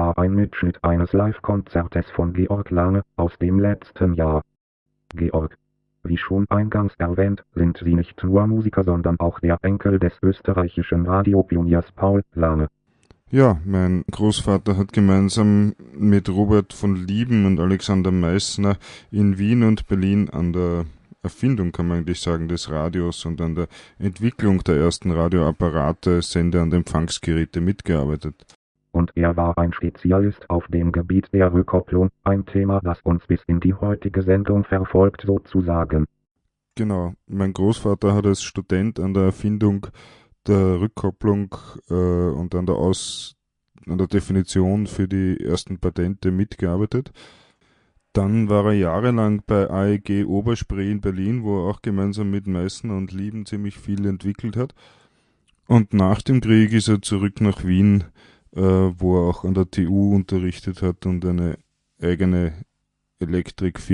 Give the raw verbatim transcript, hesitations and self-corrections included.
war ein Mitschnitt eines Live-Konzertes von Georg Lange aus dem letzten Jahr. Georg, wie schon eingangs erwähnt, sind Sie nicht nur Musiker, sondern auch der Enkel des österreichischen Radiopioniers Paul Lange. Ja, mein Großvater hat gemeinsam mit Robert von Lieben und Alexander Meissner in Wien und Berlin an der Erfindung, kann man eigentlich sagen, des Radios und an der Entwicklung der ersten Radioapparate, Sender- und Empfangsgeräte mitgearbeitet. Und er war ein Spezialist auf dem Gebiet der Rückkopplung, ein Thema, das uns bis in die heutige Sendung verfolgt sozusagen. Genau, mein Großvater hat als Student an der Erfindung der Rückkopplung äh, und an der, Aus, an der Definition für die ersten Patente mitgearbeitet. Dann war er jahrelang bei A E G Oberspree in Berlin, wo er auch gemeinsam mit Meissner und Lieben ziemlich viel entwickelt hat. Und nach dem Krieg ist er zurück nach Wien, äh, wo er auch an der T U unterrichtet hat und eine eigene Elektrikfirma